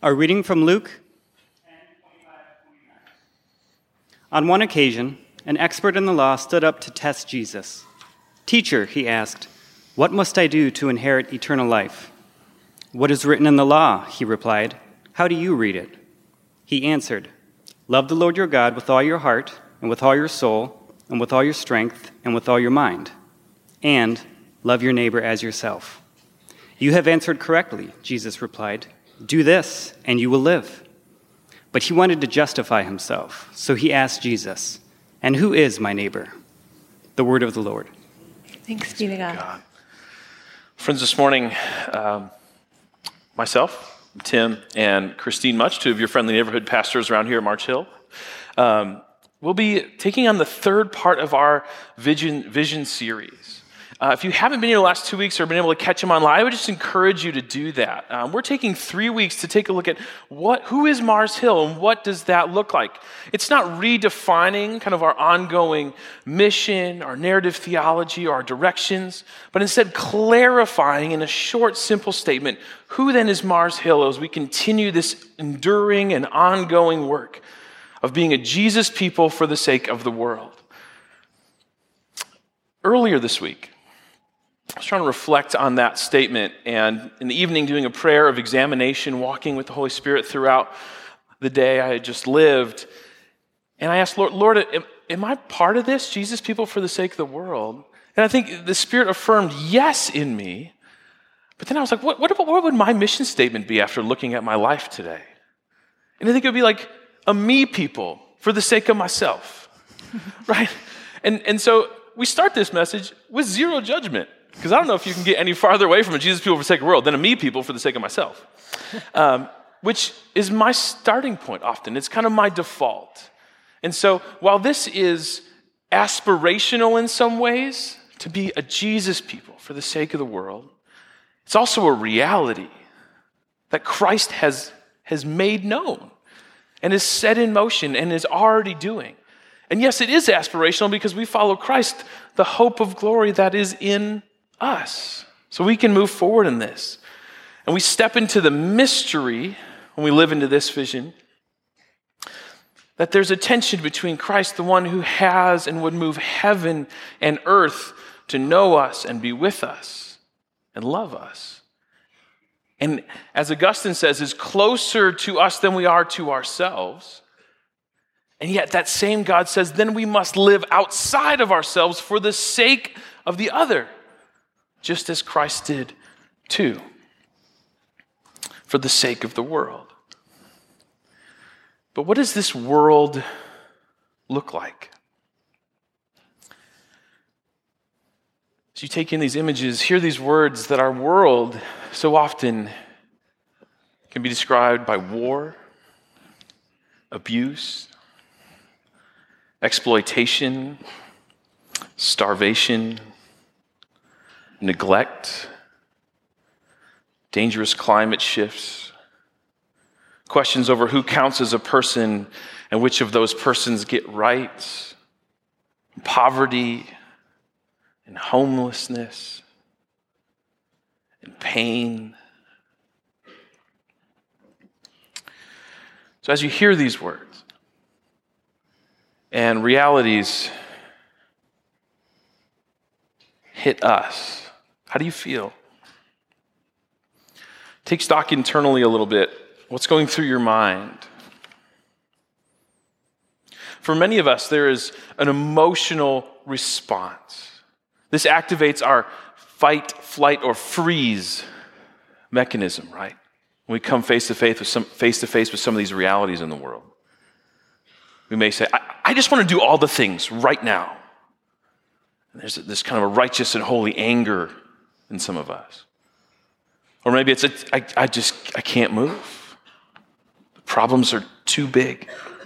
A reading from Luke. On one occasion, an expert in the law stood up to test Jesus. "Teacher," he asked, "what must I do to inherit eternal life?" "What is written in the law?" he replied. "How do you read it?" He answered, "Love the Lord your God with all your heart, and with all your soul, and with all your strength, and with all your mind. And love your neighbor as yourself." "You have answered correctly," Jesus replied. "Do this, and you will live." But he wanted to justify himself, so he asked Jesus, "And who is my neighbor?" The word of the Lord. Thanks be to God. Friends, this morning, myself, Tim, and Christine Much, two of your friendly neighborhood pastors around here at March Hill, we'll be taking on the third part of our vision series. If you haven't been here the last 2 weeks or been able to catch them online, I would just encourage you to do that. We're taking 3 weeks to take a look at who is Mars Hill and what does that look like. It's not redefining kind of our ongoing mission, our narrative theology, or our directions, but instead clarifying in a short, simple statement, who then is Mars Hill as we continue this enduring and ongoing work of being a Jesus people for the sake of the world. Earlier this week, I was trying to reflect on that statement, and in the evening doing a prayer of examination, walking with the Holy Spirit throughout the day I had just lived, and I asked, Lord, am I part of this, Jesus people for the sake of the world? And I think the Spirit affirmed yes in me, but then I was like, what would my mission statement be after looking at my life today? And I think it would be like a me people for the sake of myself, right? And so we start this message with zero judgment. Because I don't know if you can get any farther away from a Jesus people for the sake of the world than a me people for the sake of myself, which is my starting point often. It's kind of my default. And so while this is aspirational in some ways, to be a Jesus people for the sake of the world, it's also a reality that Christ has made known and is set in motion and is already doing. And yes, it is aspirational because we follow Christ, the hope of glory that is in us. So we can move forward in this. And we step into the mystery when we live into this vision, that there's a tension between Christ, the one who has and would move heaven and earth to know us and be with us and love us. And as Augustine says, is closer to us than we are to ourselves. And yet that same God says, then we must live outside of ourselves for the sake of the other, just as Christ did too, for the sake of the world. But what does this world look like? As you take in these images, hear these words that our world so often can be described by war, abuse, exploitation, starvation, neglect, dangerous climate shifts, questions over who counts as a person and which of those persons get rights, poverty and homelessness and pain. So as you hear these words and realities hit us, how do you feel? Take stock internally a little bit. What's going through your mind? For many of us, there is an emotional response. This activates our fight, flight, or freeze mechanism, right? When we come face to face with some of these realities in the world. We may say, I just want to do all the things right now. And there's this kind of a righteous and holy anger in some of us. Or maybe it's I can't move. The problems are too big.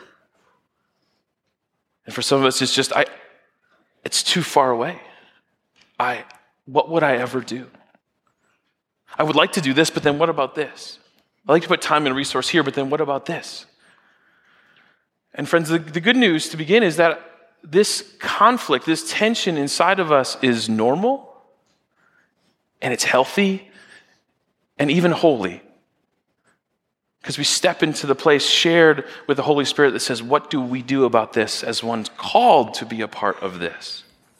And for some of us, it's just, it's too far away. What would I ever do? I would like to do this, but then what about this? I'd like to put time and resource here, but then what about this? And friends, the good news to begin is that this conflict, this tension inside of us is normal, and it's healthy, and even holy. Because we step into the place shared with the Holy Spirit that says, what do we do about this as one's called to be a part of this?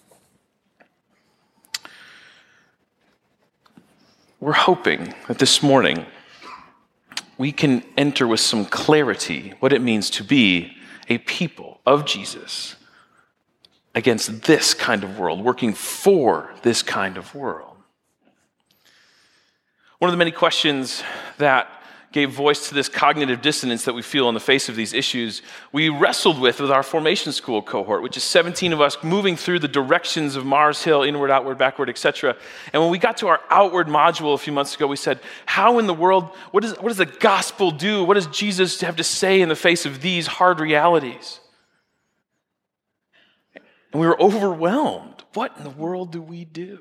We're hoping that this morning we can enter with some clarity what it means to be a people of Jesus against this kind of world, working for this kind of world. One of the many questions that gave voice to this cognitive dissonance that we feel in the face of these issues, we wrestled with our formation school cohort, which is 17 of us moving through the directions of Mars Hill, inward, outward, backward, etc. And when we got to our outward module a few months ago, we said, how in the world, what does the gospel do? What does Jesus have to say in the face of these hard realities? And we were overwhelmed. What in the world do we do?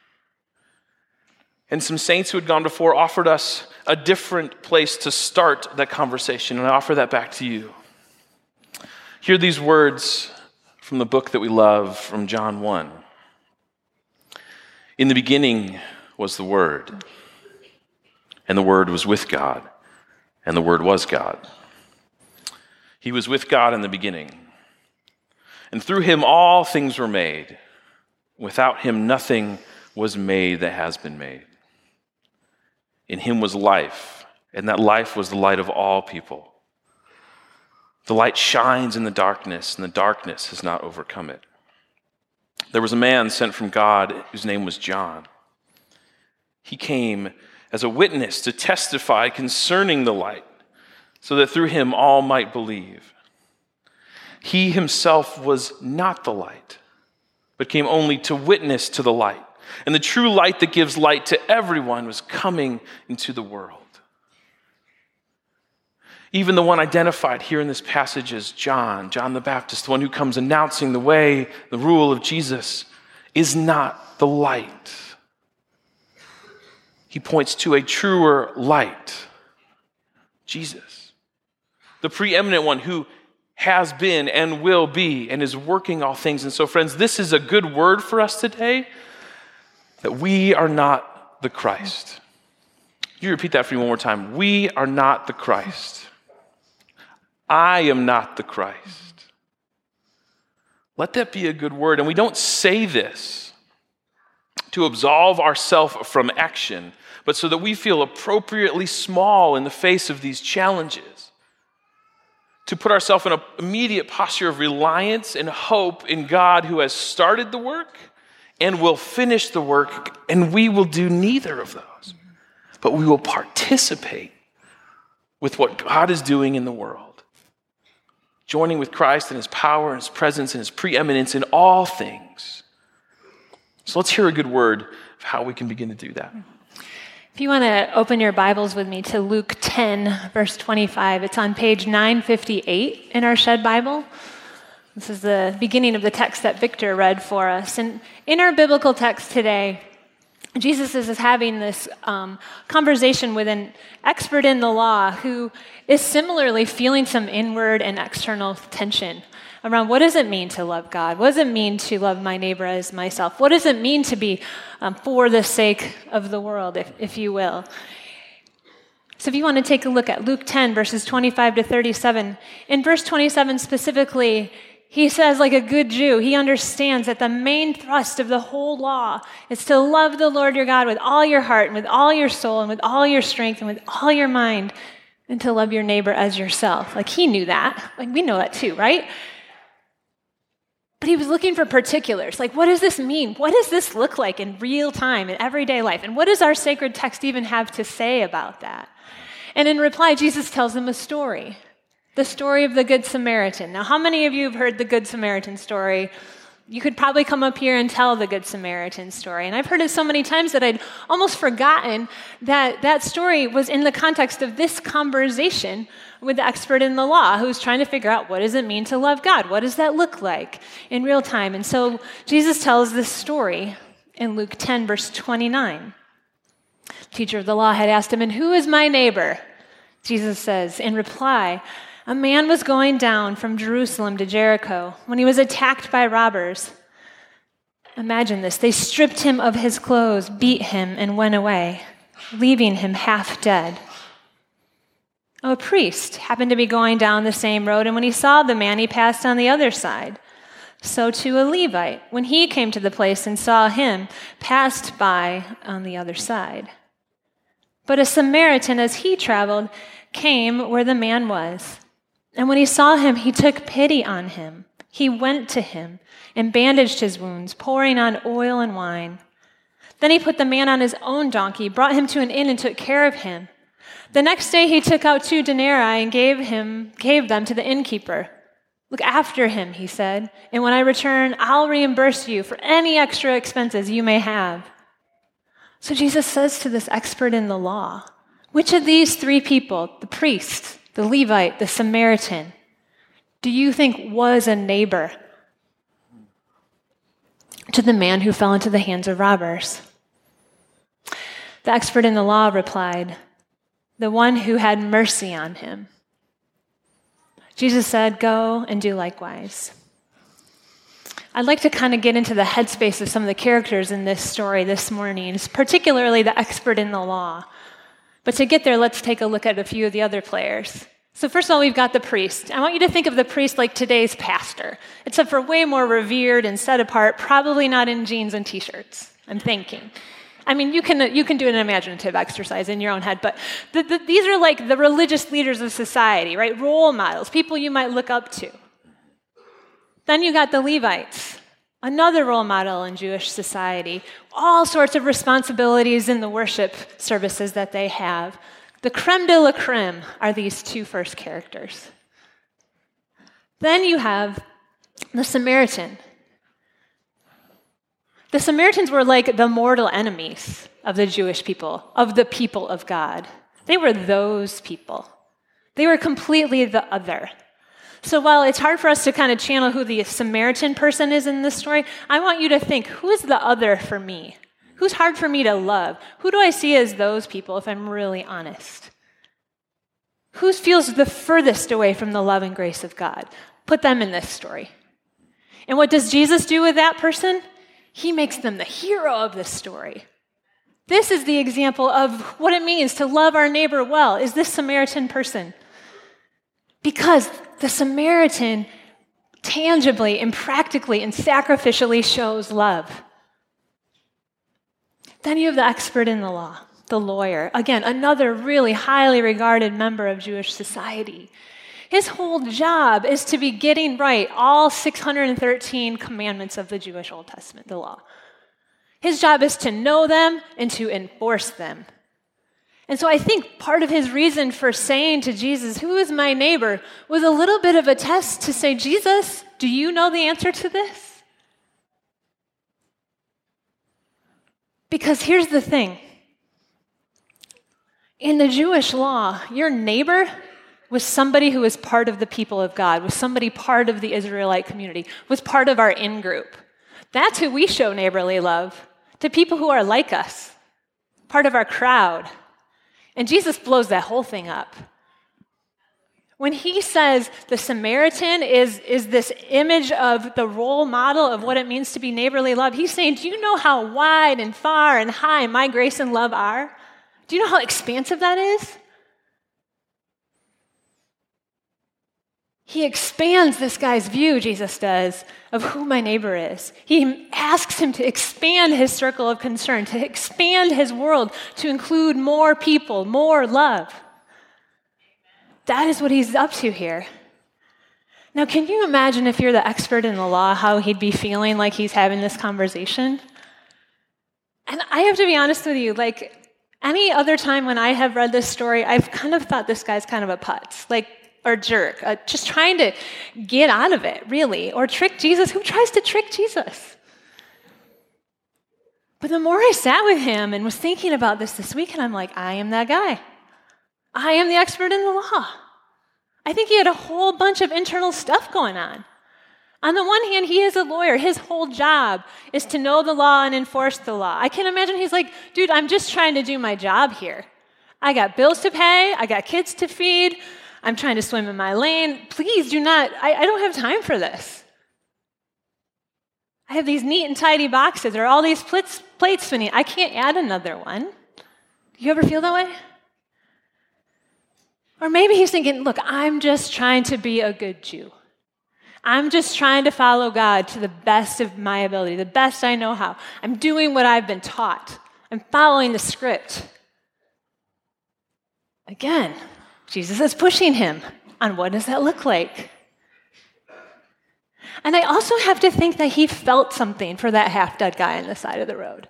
And some saints who had gone before offered us a different place to start that conversation, and I offer that back to you. Hear these words from the book that we love, from John 1. In the beginning was the Word, and the Word was with God, and the Word was God. He was with God in the beginning, and through him all things were made. Without him nothing was made that has been made. In him was life, and that life was the light of all people. The light shines in the darkness, and the darkness has not overcome it. There was a man sent from God whose name was John. He came as a witness to testify concerning the light, so that through him all might believe. He himself was not the light, but came only to witness to the light. And the true light that gives light to everyone was coming into the world. Even the one identified here in this passage as John the Baptist, the one who comes announcing the way, the rule of Jesus, is not the light. He points to a truer light, Jesus, the preeminent one who has been and will be and is working all things. And so, friends, this is a good word for us today, that we are not the Christ. You repeat that for me one more time. We are not the Christ. I am not the Christ. Let that be a good word. And we don't say this to absolve ourselves from action, but so that we feel appropriately small in the face of these challenges. To put ourselves in an immediate posture of reliance and hope in God who has started the work and will finish the work, and we will do neither of those. But we will participate with what God is doing in the world, joining with Christ in his power and his presence and his preeminence in all things. So let's hear a good word of how we can begin to do that. If you want to open your Bibles with me to Luke 10, verse 25, it's on page 958 in our Shed Bible. This is the beginning of the text that Victor read for us. And in our biblical text today, Jesus is having this conversation with an expert in the law who is similarly feeling some inward and external tension around what does it mean to love God? What does it mean to love my neighbor as myself? What does it mean to be for the sake of the world, if you will? So if you want to take a look at Luke 10, verses 25 to 37, in verse 27 specifically, he says, like a good Jew, he understands that the main thrust of the whole law is to love the Lord your God with all your heart and with all your soul and with all your strength and with all your mind, and to love your neighbor as yourself. Like he knew that. Like we know that too, right? But he was looking for particulars. Like, what does this mean? What does this look like in real time, in everyday life? And what does our sacred text even have to say about that? And in reply, Jesus tells them a story. The story of the Good Samaritan. Now, how many of you have heard the Good Samaritan story? You could probably come up here and tell the Good Samaritan story. And I've heard it so many times that I'd almost forgotten that that story was in the context of this conversation with the expert in the law who's trying to figure out what does it mean to love God? What does that look like in real time? And so Jesus tells this story in Luke 10, verse 29. The teacher of the law had asked him, "And who is my neighbor?" Jesus says, in reply, "A man was going down from Jerusalem to Jericho when he was attacked by robbers." Imagine this. They stripped him of his clothes, beat him, and went away, leaving him half dead. A priest happened to be going down the same road, and when he saw the man, he passed on the other side. So too a Levite, when he came to the place and saw him, passed by on the other side. But a Samaritan, as he traveled, came where the man was. And when he saw him, he took pity on him. He went to him and bandaged his wounds, pouring on oil and wine. Then he put the man on his own donkey, brought him to an inn, and took care of him. The next day he took out 2 denarii and gave them to the innkeeper. Look after him, he said, and when I return, I'll reimburse you for any extra expenses you may have. So Jesus says to this expert in the law, which of these 3 people, the priest, the Levite, the Samaritan, do you think was a neighbor to the man who fell into the hands of robbers? The expert in the law replied, the one who had mercy on him. Jesus said, go and do likewise. I'd like to kind of get into the headspace of some of the characters in this story this morning, particularly the expert in the law. But to get there, let's take a look at a few of the other players. So first of all, we've got the priest. I want you to think of the priest like today's pastor, except for way more revered and set apart, probably not in jeans and t-shirts, I'm thinking. I mean, you can do an imaginative exercise in your own head, but these are like the religious leaders of society, right? Role models, people you might look up to. Then you got the Levites, another role model in Jewish society. All sorts of responsibilities in the worship services that they have. The creme de la creme are these 2 first characters. Then you have the Samaritan. The Samaritans were like the mortal enemies of the Jewish people, of the people of God. They were those people. They were completely the other. So while it's hard for us to kind of channel who the Samaritan person is in this story, I want you to think, who is the other for me? Who's hard for me to love? Who do I see as those people, if I'm really honest? Who feels the furthest away from the love and grace of God? Put them in this story. And what does Jesus do with that person? He makes them the hero of this story. This is the example of what it means to love our neighbor well, is this Samaritan person. Because the Samaritan tangibly and practically and sacrificially shows love. Then you have the expert in the law, the lawyer. Again, another really highly regarded member of Jewish society. His whole job is to be getting right all 613 commandments of the Jewish Old Testament, the law. His job is to know them and to enforce them. And so I think part of his reason for saying to Jesus, who is my neighbor, was a little bit of a test to say, Jesus, do you know the answer to this? Because here's the thing. In the Jewish law, your neighbor was somebody who was part of the people of God, was somebody part of the Israelite community, was part of our in-group. That's who we show neighborly love, to people who are like us, part of our crowd. And Jesus blows that whole thing up. When he says the Samaritan is this image of the role model of what it means to be neighborly love, he's saying, do you know how wide and far and high my grace and love are? Do you know how expansive that is? He expands this guy's view, Jesus does, of who my neighbor is. He asks him to expand his circle of concern, to expand his world, to include more people, more love. That is what he's up to here. Now, can you imagine if you're the expert in the law, how he'd be feeling like he's having this conversation? And I have to be honest with you, like any other time when I have read this story, I've kind of thought this guy's kind of a putz, or jerk, just trying to get out of it, really, or trick Jesus. Who tries to trick Jesus? But the more I sat with him and was thinking about this week, and I'm like, I am that guy. I am the expert in the law. I think he had a whole bunch of internal stuff going on. On the one hand, he is a lawyer. His whole job is to know the law and enforce the law. I can imagine he's like, dude, I'm just trying to do my job here. I got bills to pay. I got kids to feed. I'm trying to swim in my lane. Please do not, I don't have time for this. I have these neat and tidy boxes. There are all these plates spinning. I can't add another one. Do you ever feel that way? Or maybe he's thinking, look, I'm just trying to be a good Jew. I'm just trying to follow God to the best of my ability, the best I know how. I'm doing what I've been taught. I'm following the script. Again, Jesus is pushing him on what does that look like. And I also have to think that he felt something for that half-dead guy on the side of the road.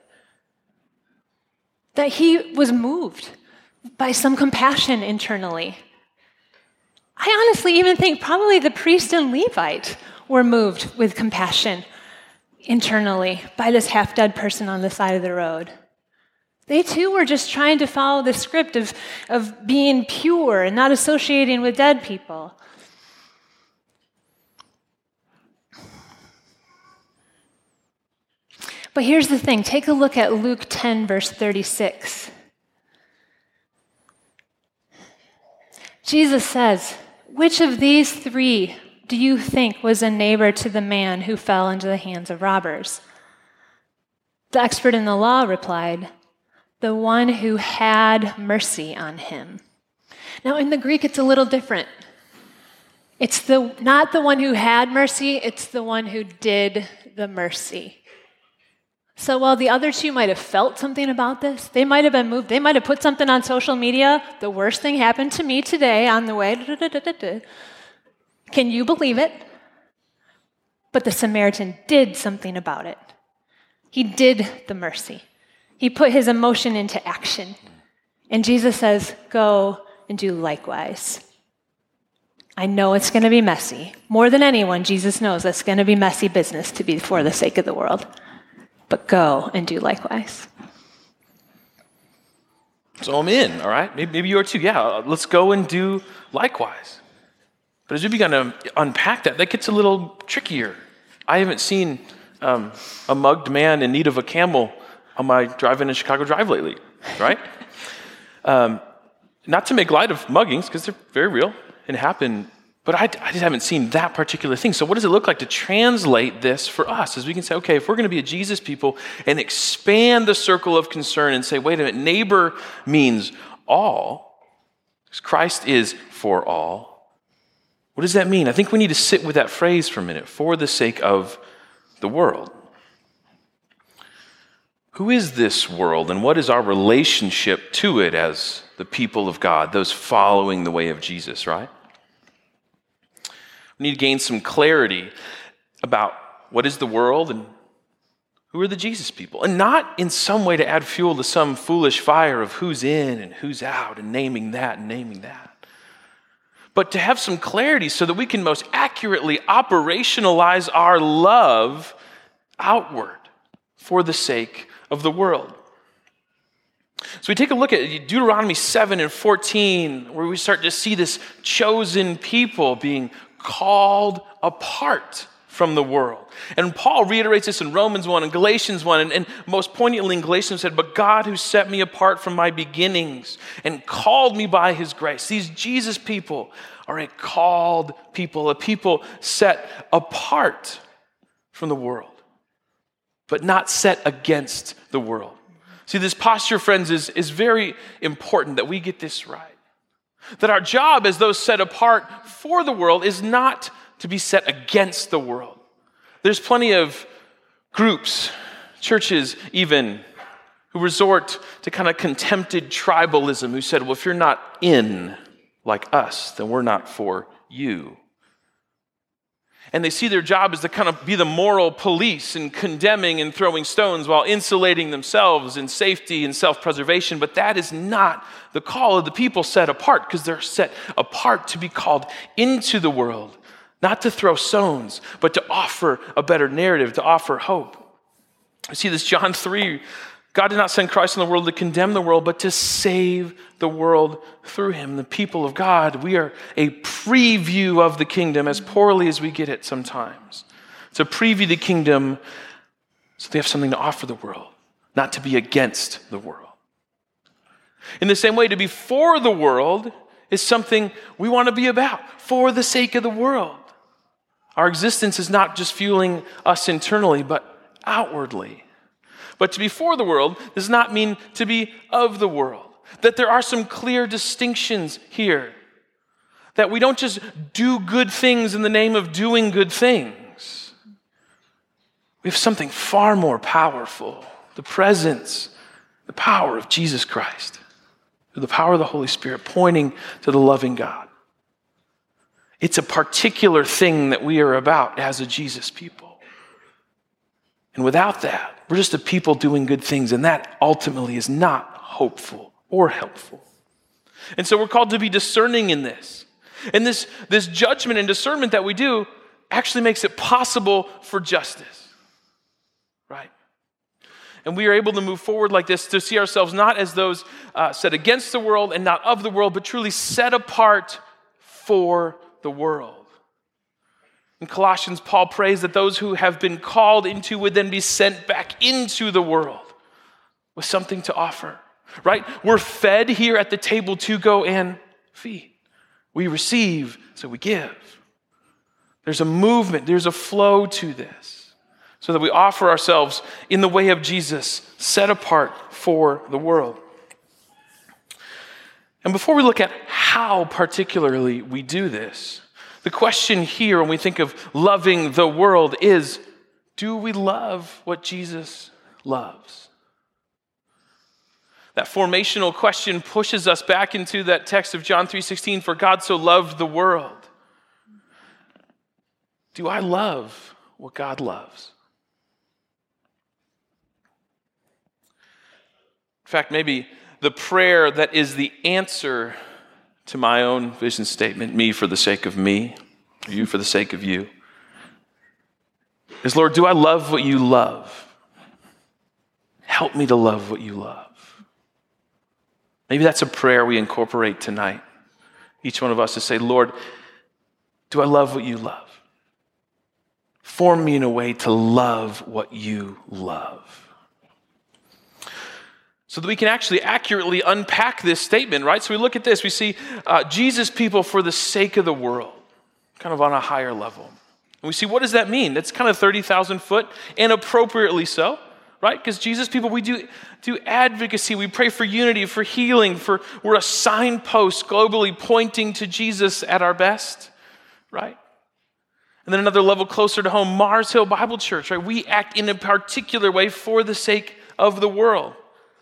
That he was moved by some compassion internally. I honestly even think probably the priest and Levite were moved with compassion internally by this half-dead person on the side of the road. They too were just trying to follow the script of being pure and not associating with dead people. But here's the thing. Take a look at Luke 10, verse 36. Jesus says, "Which of these three do you think was a neighbor to the man who fell into the hands of robbers?" The expert in the law replied, "The one who had mercy on him." Now, in the Greek, it's a little different. It's not the one who had mercy, it's the one who did the mercy. So while the other two might have felt something about this, they might have been moved, they might have put something on social media, the worst thing happened to me today on the way, Can you believe it? But the Samaritan did something about it. He did the mercy. He put his emotion into action. And Jesus says, go and do likewise. I know it's going to be messy. More than anyone, Jesus knows it's going to be messy business to be for the sake of the world. But go and do likewise. So I'm in, all right? Maybe you are too. Yeah, let's go and do likewise. But as we begin to unpack that gets a little trickier. I haven't seen a mugged man in need of a camel on my drive-in Chicago Drive lately, right? Not to make light of muggings, because they're very real and happen, but I just haven't seen that particular thing. So what does it look like to translate this for us? As we can say, okay, if we're going to be a Jesus people and expand the circle of concern and say, wait a minute, neighbor means all, because Christ is for all. What does that mean? I think we need to sit with that phrase for a minute, for the sake of the world. Who is this world and what is our relationship to it as the people of God, those following the way of Jesus, right? We need to gain some clarity about what is the world and who are the Jesus people. And not in some way to add fuel to some foolish fire of who's in and who's out and naming that and naming that. But to have some clarity so that we can most accurately operationalize our love outward for the sake of the world. So we take a look at Deuteronomy 7 and 14, where we start to see this chosen people being called apart from the world. And Paul reiterates this in Romans 1 and Galatians 1, and most poignantly in Galatians said, "But God who set me apart from my beginnings and called me by his grace." These Jesus people are a called people, a people set apart from the world, but not set against the world. See, this posture, friends, is very important that we get this right. That our job as those set apart for the world is not to be set against the world. There's plenty of groups, churches even, who resort to kind of contempted tribalism, who said, well, if you're not in like us, then we're not for you. And they see their job as to kind of be the moral police and condemning and throwing stones while insulating themselves in safety and self-preservation. But that is not the call of the people set apart, because they're set apart to be called into the world, not to throw stones, but to offer a better narrative, to offer hope. You see this John 3, God did not send Christ in the world to condemn the world, but to save the world through him. The people of God, we are a preview of the kingdom, as poorly as we get it sometimes. To preview the kingdom so they have something to offer the world, not to be against the world. In the same way, to be for the world is something we want to be about, for the sake of the world. Our existence is not just fueling us internally, but outwardly. But to be for the world does not mean to be of the world. That there are some clear distinctions here. That we don't just do good things in the name of doing good things. We have something far more powerful, the presence, the power of Jesus Christ, the power of the Holy Spirit pointing to the loving God. It's a particular thing that we are about as a Jesus people. And without that, we're just a people doing good things, and that ultimately is not hopeful or helpful. And so we're called to be discerning in this. And this judgment and discernment that we do actually makes it possible for justice, right? And we are able to move forward like this to see ourselves not as those set against the world and not of the world, but truly set apart for the world. In Colossians, Paul prays that those who have been called into would then be sent back into the world with something to offer, right? We're fed here at the table to go and feed. We receive, so we give. There's a movement, there's a flow to this, so that we offer ourselves in the way of Jesus, set apart for the world. And before we look at how particularly we do this, the question here when we think of loving the world is, do we love what Jesus loves? That formational question pushes us back into that text of John 3:16, for God so loved the world. Do I love what God loves? In fact, maybe the prayer that is the answer to my own vision statement, me for the sake of me, you for the sake of you, is, Lord, do I love what you love? Help me to love what you love. Maybe that's a prayer we incorporate tonight. Each one of us to say, Lord, do I love what you love? Form me in a way to love what you love. So that we can actually accurately unpack this statement, right? So we look at this, we see Jesus people for the sake of the world, kind of on a higher level. And we see, what does that mean? That's kind of 30,000 foot, and appropriately so, right? Because Jesus people, we do advocacy, we pray for unity, for healing, we're a signpost globally pointing to Jesus at our best, right? And then another level closer to home, Mars Hill Bible Church, right? We act in a particular way for the sake of the world.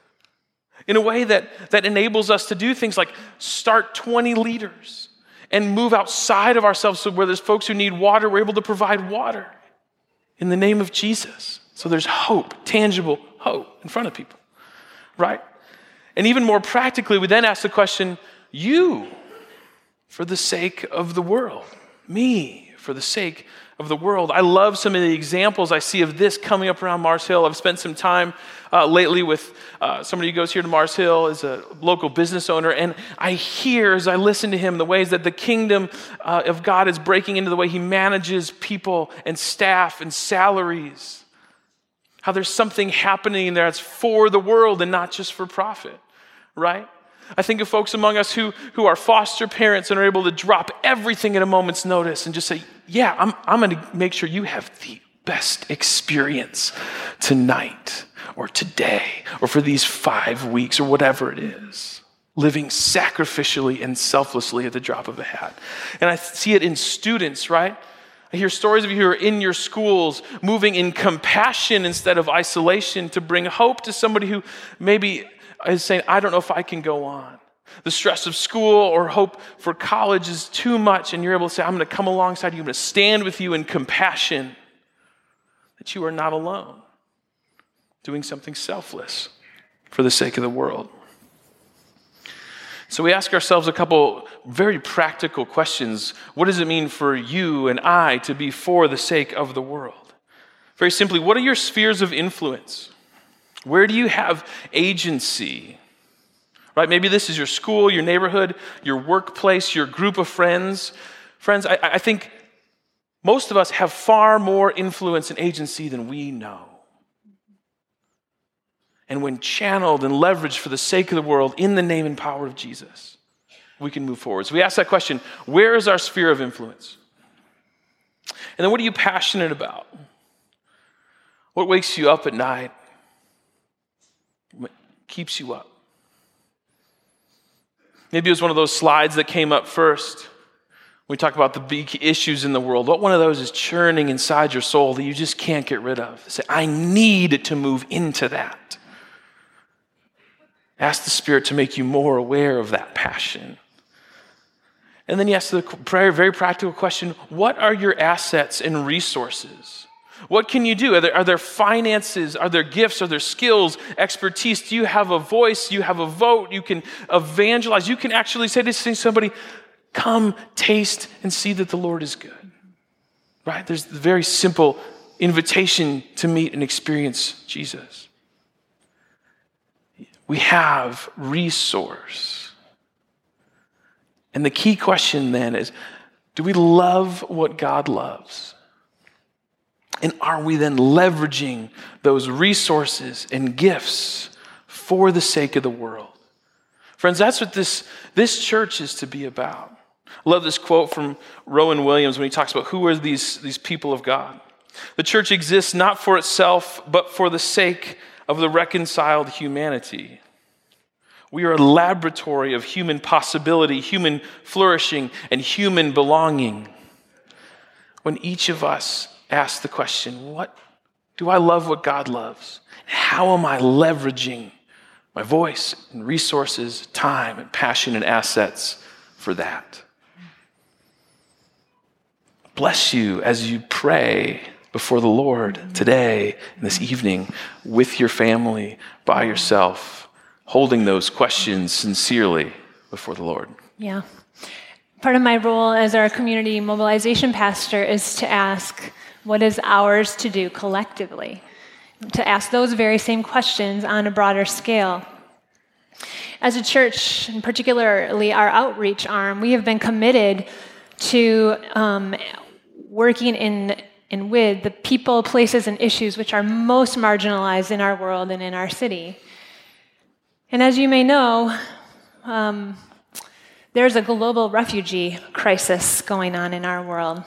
In a way that enables us to do things like start 20 leaders and move outside of ourselves, so where there's folks who need water, we're able to provide water in the name of Jesus. So there's hope, tangible hope in front of people, right? And even more practically, we then ask the question, you for the sake of the world, me for the sake of the world. I love some of the examples I see of this coming up around Mars Hill. I've spent some time lately with somebody who goes here to Mars Hill, is a local business owner, and I hear, as I listen to him, the ways that the kingdom of God is breaking into the way he manages people and staff and salaries. How there's something happening there that's for the world and not just for profit, right? I think of folks among us who are foster parents and are able to drop everything at a moment's notice and just say, yeah, I'm going to make sure you have the best experience tonight or today or for these 5 weeks or whatever it is. Living sacrificially and selflessly at the drop of a hat. And I see it in students, right? I hear stories of you who are in your schools moving in compassion instead of isolation to bring hope to somebody who maybe is saying, I don't know if I can go on. The stress of school or hope for college is too much, and you're able to say, I'm going to come alongside you, I'm going to stand with you in compassion, that you are not alone, doing something selfless for the sake of the world. So we ask ourselves a couple very practical questions. What does it mean for you and I to be for the sake of the world? Very simply, what are your spheres of influence? Where do you have agency? Right? Maybe this is your school, your neighborhood, your workplace, your group of friends. Friends, I think most of us have far more influence and agency than we know. And when channeled and leveraged for the sake of the world in the name and power of Jesus, we can move forward. So we ask that question, where is our sphere of influence? And then what are you passionate about? What wakes you up at night? What keeps you up? Maybe it was one of those slides that came up first. We talk about the big issues in the world. What one of those is churning inside your soul that you just can't get rid of? Say, I need to move into that. Ask the Spirit to make you more aware of that passion. And then you ask the very practical question, what are your assets and resources? What can you do? Are there finances? Are there gifts? Are there skills, expertise? Do you have a voice? Do you have a vote? You can evangelize. You can actually say to somebody, come, taste, and see that the Lord is good. Right? There's the very simple invitation to meet and experience Jesus. We have resource. And the key question then is, do we love what God loves? And are we then leveraging those resources and gifts for the sake of the world? Friends, that's what this church is to be about. I love this quote from Rowan Williams when he talks about who are these people of God. The church exists not for itself, but for the sake of the reconciled humanity. We are a laboratory of human possibility, human flourishing, and human belonging. When each of us asks the question, what do I love what God loves? How am I leveraging my voice and resources, time and passion and assets for that? Bless you as you pray before the Lord today and this evening with your family, by yourself, holding those questions sincerely before the Lord. Yeah. Part of my role as our community mobilization pastor is to ask, what is ours to do collectively? To ask those very same questions on a broader scale. As a church, and particularly our outreach arm, we have been committed to working in with the people, places, and issues which are most marginalized in our world and in our city. And as you may know, there's a global refugee crisis going on in our world.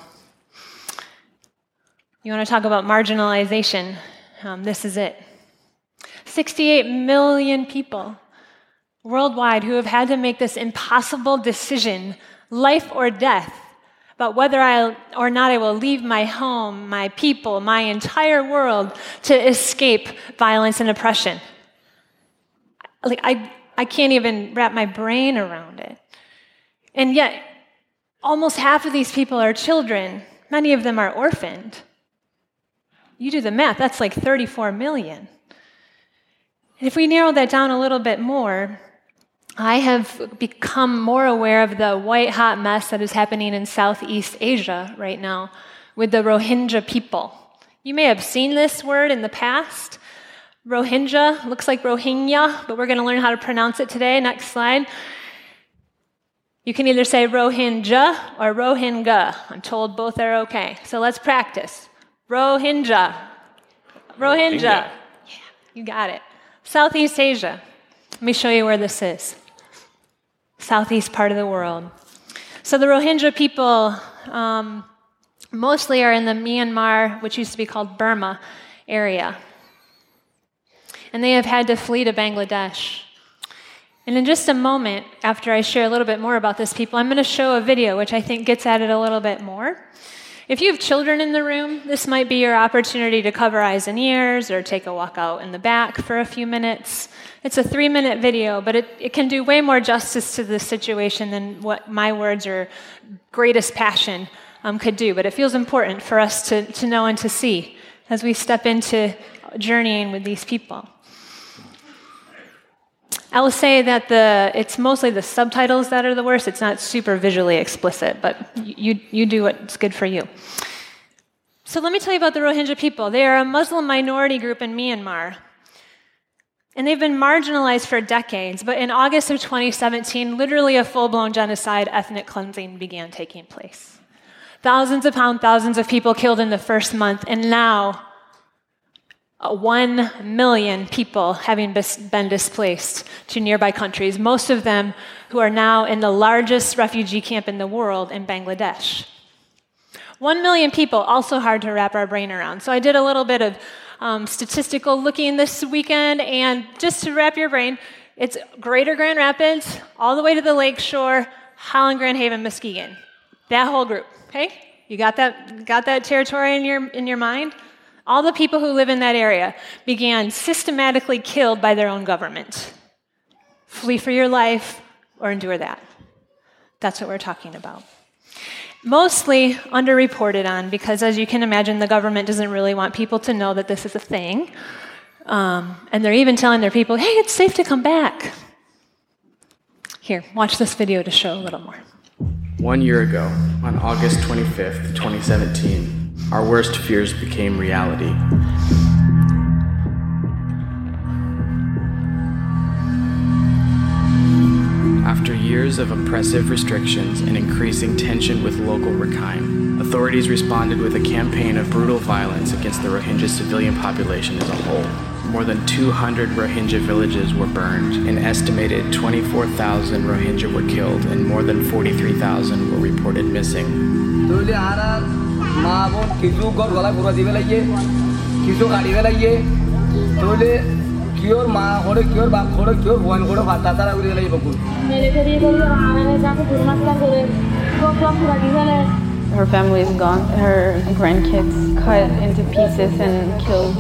You want to talk about marginalization? This is it. 68 million people worldwide who have had to make this impossible decision, life or death, about whether or not I will leave my home, my people, my entire world to escape violence and oppression. I can't even wrap my brain around it. And yet, almost half of these people are children. Many of them are orphaned. You do the math, that's like 34 million. And if we narrow that down a little bit more, I have become more aware of the white-hot mess that is happening in Southeast Asia right now with the Rohingya people. You may have seen this word in the past. Rohingya looks like Rohingya, but we're going to learn how to pronounce it today. Next slide. You can either say Rohingya or Rohingya. I'm told both are okay. So let's practice. Rohingya. Rohingya. Yeah, you got it. Southeast Asia. Let me show you where this is. Southeast part of the world. So the Rohingya people mostly are in the Myanmar, which used to be called Burma, area. And they have had to flee to Bangladesh. And in just a moment, after I share a little bit more about this people, I'm going to show a video which I think gets at it a little bit more. If you have children in the room, this might be your opportunity to cover eyes and ears or take a walk out in the back for a few minutes. It's a 3-minute video, but it can do way more justice to this situation than what my words or greatest passion could do. But it feels important for us to know and to see as we step into journeying with these people. I will say that it's mostly the subtitles that are the worst. It's not super visually explicit, but you do what's good for you. So let me tell you about the Rohingya people. They are a Muslim minority group in Myanmar. And they've been marginalized for decades, but in August of 2017, literally a full-blown genocide, ethnic cleansing began taking place. Thousands upon thousands of people killed in the first month, and now 1 million people having been displaced to nearby countries, most of them who are now in the largest refugee camp in the world in Bangladesh. 1 million people, also hard to wrap our brain around. So I did a little bit of statistical looking this weekend, and just to wrap your brain, it's Greater Grand Rapids, all the way to the Lakeshore, Holland, Grand Haven, Muskegon. That whole group, okay? You got that territory in your mind? All the people who live in that area began systematically killed by their own government. Flee for your life or endure that. That's what we're talking about. Mostly underreported on because, as you can imagine, the government doesn't really want people to know that this is a thing. And they're even telling their people, hey, it's safe to come back. Here, watch this video to show a little more. 1 year ago, on August 25th, 2017, our worst fears became reality. After years of oppressive restrictions and increasing tension with local Rakhine, authorities responded with a campaign of brutal violence against the Rohingya civilian population as a whole. More than 200 Rohingya villages were burned, an estimated 24,000 Rohingya were killed, and more than 43,000 were reported missing. Her family is gone. Her grandkids cut into pieces and killed.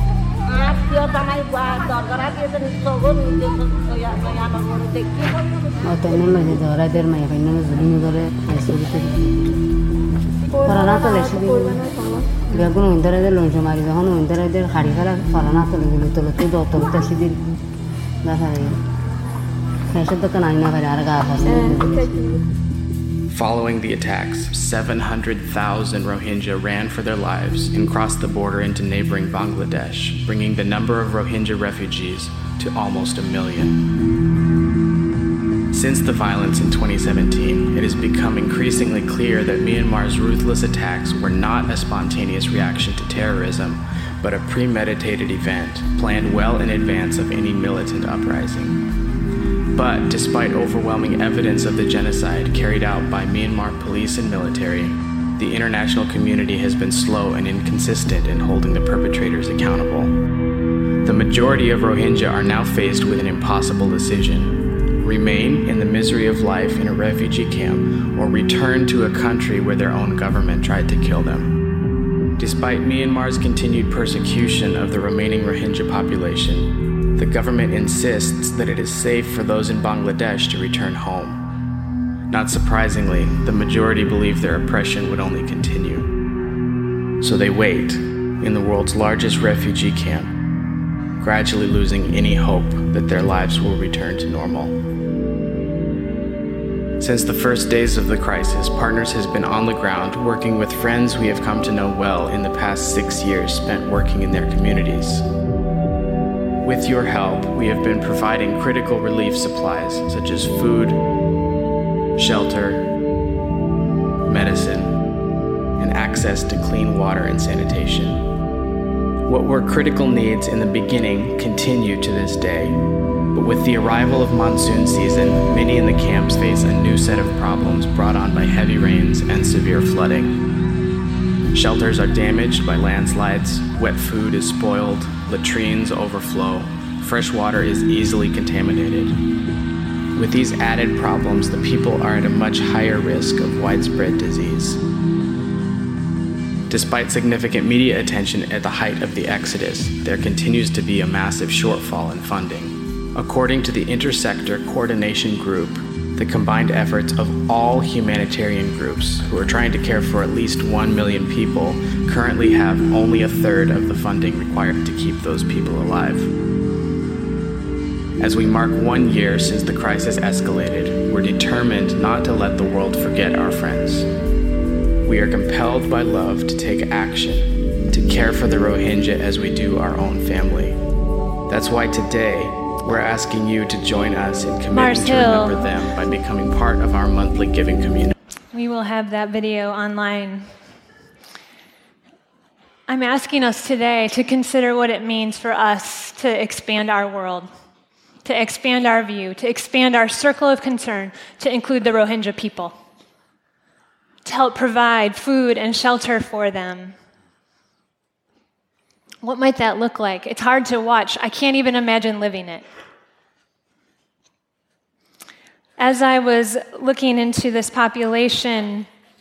Following the attacks, 700,000 Rohingya ran for their lives and crossed the border into neighboring Bangladesh, bringing the number of Rohingya refugees to almost 1 million. Since the violence in 2017, it has become increasingly clear that Myanmar's ruthless attacks were not a spontaneous reaction to terrorism, but a premeditated event planned well in advance of any militant uprising. But despite overwhelming evidence of the genocide carried out by Myanmar police and military, the international community has been slow and inconsistent in holding the perpetrators accountable. The majority of Rohingya are now faced with an impossible decision: remain in the misery of life in a refugee camp or return to a country where their own government tried to kill them. Despite Myanmar's continued persecution of the remaining Rohingya population, the government insists that it is safe for those in Bangladesh to return home. Not surprisingly, the majority believe their oppression would only continue. So they wait in the world's largest refugee camp, gradually losing any hope that their lives will return to normal. Since the first days of the crisis, Partners has been on the ground working with friends we have come to know well in the past 6 years spent working in their communities. With your help, we have been providing critical relief supplies such as food, shelter, medicine, and access to clean water and sanitation. What were critical needs in the beginning continue to this day, but with the arrival of monsoon season, many in the camps face a new set of problems brought on by heavy rains and severe flooding. Shelters are damaged by landslides, wet food is spoiled, latrines overflow, fresh water is easily contaminated. With these added problems, the people are at a much higher risk of widespread disease. Despite significant media attention at the height of the exodus, there continues to be a massive shortfall in funding. According to the Intersector Coordination Group, the combined efforts of all humanitarian groups who are trying to care for at least 1 million people currently have only a third of the funding required to keep those people alive. As we mark 1 year since the crisis escalated, we're determined not to let the world forget our friends. We are compelled by love to take action, to care for the Rohingya as we do our own family. That's why today, we're asking you to join us in committing to remember them by becoming part of our monthly giving community. We will have that video online. I'm asking us today to consider what it means for us to expand our world, to expand our view, to expand our circle of concern, to include the Rohingya people, to help provide food and shelter for them. What might that look like? It's hard to watch. I can't even imagine living it. As I was looking into this population,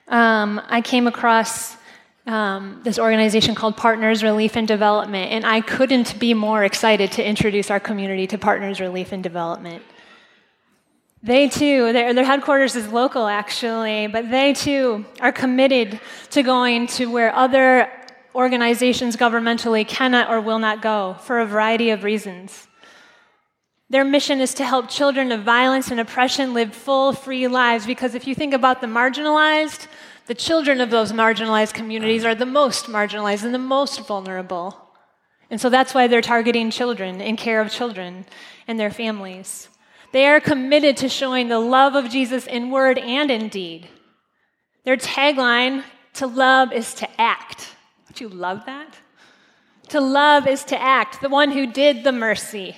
I came across this organization called Partners Relief and Development, and I couldn't be more excited to introduce our community to Partners Relief and Development. They too, their headquarters is local actually, but they too are committed to going to where other organizations governmentally cannot or will not go for a variety of reasons. Their mission is to help children of violence and oppression live full, free lives, because if you think about the marginalized, the children of those marginalized communities are the most marginalized and the most vulnerable. And so that's why they're targeting children and care of children and their families. They are committed to showing the love of Jesus in word and in deed. Their tagline, "To love is to act." Don't you love that? To love is to act, the one who did the mercy.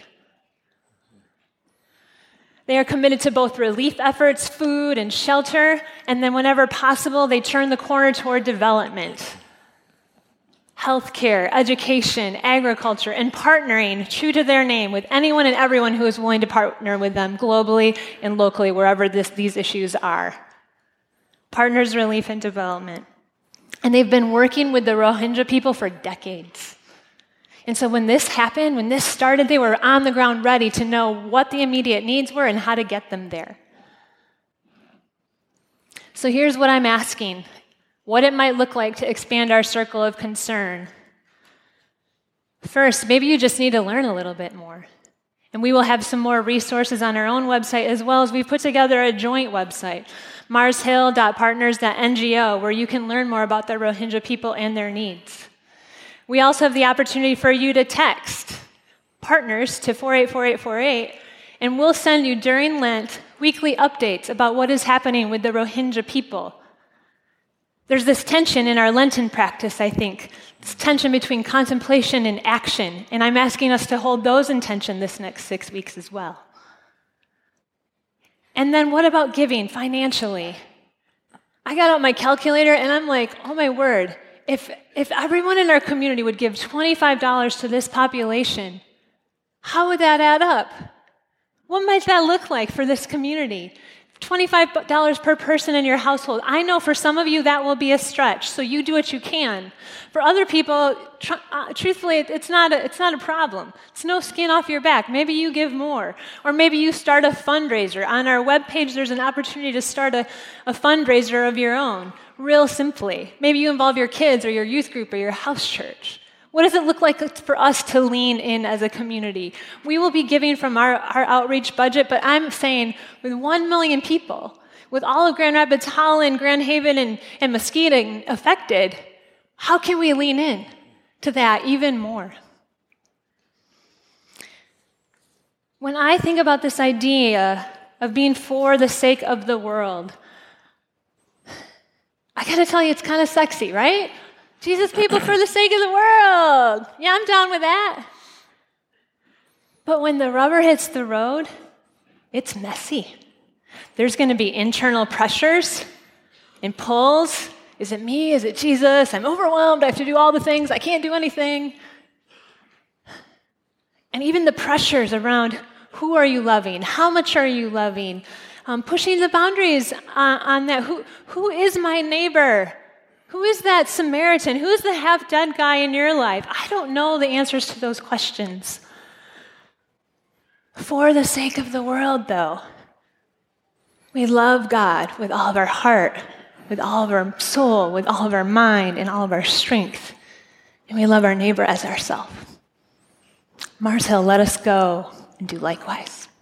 They are committed to both relief efforts, food and shelter, and then whenever possible, they turn the corner toward development. Healthcare, education, agriculture, and partnering, true to their name, with anyone and everyone who is willing to partner with them globally and locally, wherever these issues are. Partners Relief and Development. And they've been working with the Rohingya people for decades. And so when this happened, when this started, they were on the ground ready to know what the immediate needs were and how to get them there. So here's what I'm asking. What it might look like to expand our circle of concern. First, maybe you just need to learn a little bit more. And we will have some more resources on our own website, as well as we've put together a joint website, marshill.partners.ngo, where you can learn more about the Rohingya people and their needs. We also have the opportunity for you to text partners to 484848, and we'll send you during Lent weekly updates about what is happening with the Rohingya people. There's this tension in our Lenten practice, I think. This tension between contemplation and action, and I'm asking us to hold those in tension this next 6 weeks as well. And then what about giving financially? I got out my calculator and I'm like, oh my word, if everyone in our community would give $25 to this population, how would that add up? What might that look like for this community? $25 per person in your household. I know for some of you that will be a stretch, so you do what you can. For other people, truthfully, it's not a problem. It's no skin off your back. Maybe you give more, or maybe you start a fundraiser. On our webpage, there's an opportunity to start a fundraiser of your own, real simply. Maybe you involve your kids or your youth group or your house church. What does it look like for us to lean in as a community? We will be giving from our outreach budget, but I'm saying with 1 million people, with all of Grand Rapids, Holland, Grand Haven, and Muskegon affected, how can we lean in to that even more? When I think about this idea of being for the sake of the world, I gotta tell you, it's kind of sexy, right? Jesus people for the sake of the world. Yeah, I'm down with that. But when the rubber hits the road, it's messy. There's going to be internal pressures and pulls. Is it me? Is it Jesus? I'm overwhelmed. I have to do all the things. I can't do anything. And even the pressures around who are you loving? How much are you loving? Pushing the boundaries on that. Who is my neighbor? Who is that Samaritan? Who is the half-dead guy in your life? I don't know the answers to those questions. For the sake of the world, though, we love God with all of our heart, with all of our soul, with all of our mind, and all of our strength. And we love our neighbor as ourselves. Mars Hill, let us go and do likewise.